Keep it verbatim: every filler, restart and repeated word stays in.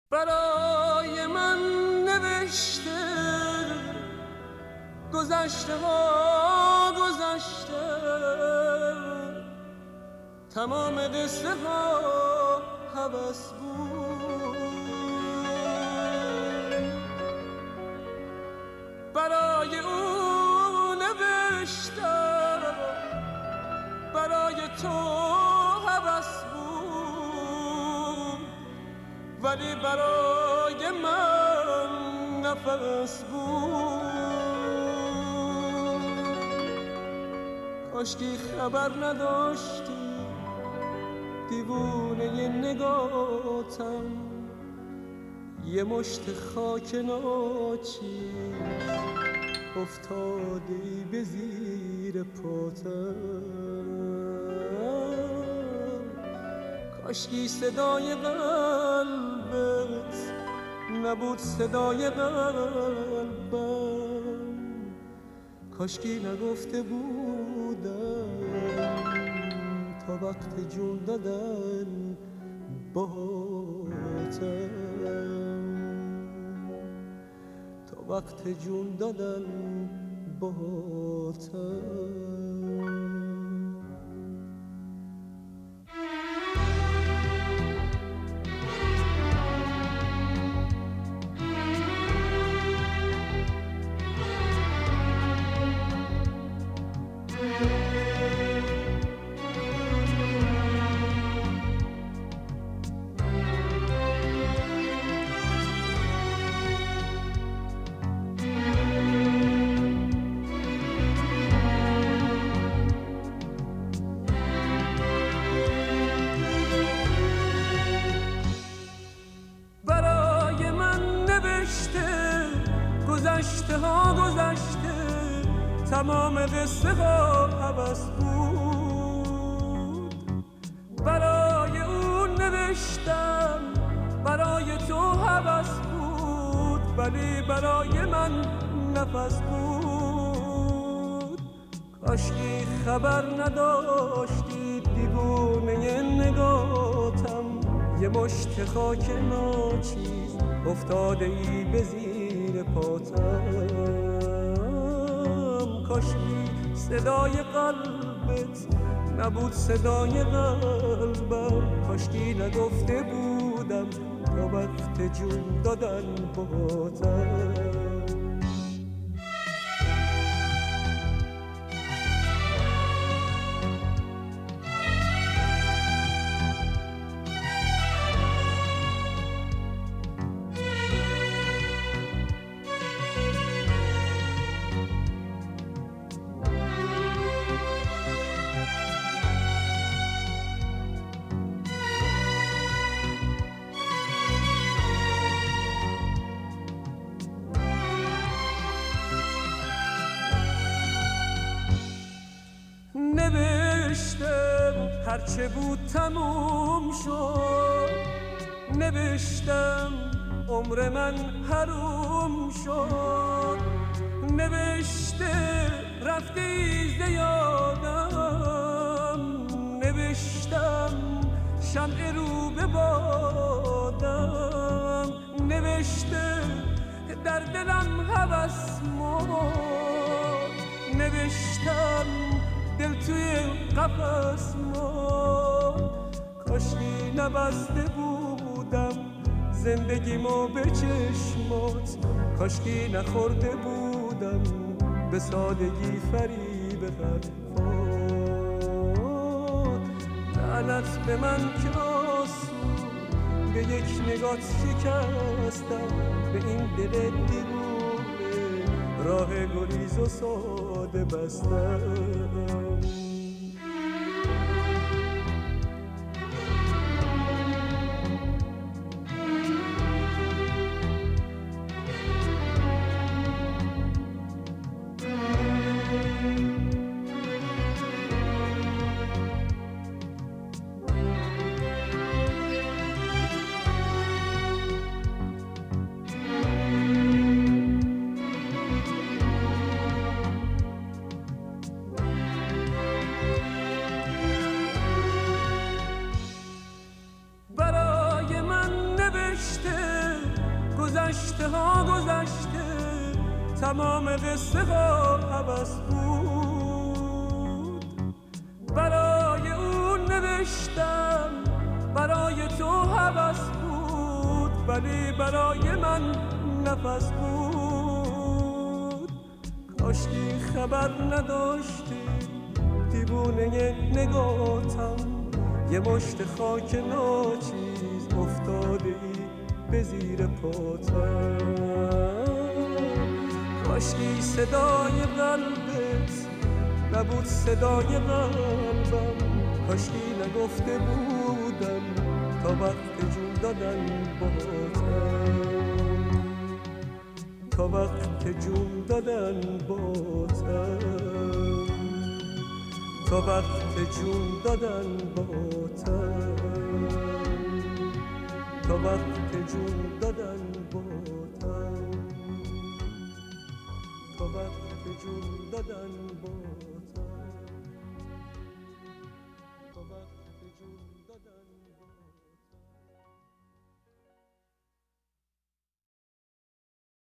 برای من نوشته گذشته ها گذشته، تمام قصه ها هوس بود. برای او نوشتم، برای تو هوس بود، ولی برای من نفس بود. کاشکی خبر نداشتی دیوونه نگاتم، یه مشت خاک ناچیز افتادی به زیر پاتم. کاشکی صدای قلبت نبود صدای قلبم، کاشکی نگفته بودم تا وقت جون دادن باهاتم، تا وقت جون دادن باهاتم. گذشته ها گذشته، تمام قصه ها هوس بود. برای اون نوشتم، برای تو هوس بود، ولی برای من نفس بود. کاشکی خبر نداشتی دیوونه نگاتم، یه مشت خاک ناچیز افتاده ای به زیر پاتم. کاشکی صدای قلبت نبود صدای قلبم، کاشکی نگفته بودم تا وقت جون دادن باهاتم. نوشتم هرچه بود تموم شد، نوشتم عمر من حروم شد، نوشته رفتی ز یادم، نوشتم شمع رو به بادم، نوشته در دلم هوس مرد، نوشتم دل توی قفس مرد. کاشکی نبسته بودم زندگیمو به چشمات، کاشکی نخورده بودم به سادگی فریب حرفات. لعنت به من که آسون به یک نگات شکستم، به این دل دیوونه راه گریز و ساده بستم. گذشته ها گذشته، تمام قصه ها عوض بود. برای اون نوشتم، برای تو هوس بود، ولی برای من نفس بود. کاشکی خبر نداشتی دیوونه نگاتم، یه مشت خاک ناچیز افتاده ای به زیر پاتم. کاشکی صدای قلبت نبود صدای قلبم، کاشکی نگفته بودم تا وقت جون دادن باهاتم، تا وقت جون دادن باهاتم، تا وقت جون دادن باهاتم، تا وقت جون دادن باهاتم، تا وقت جون دادن باهاتم.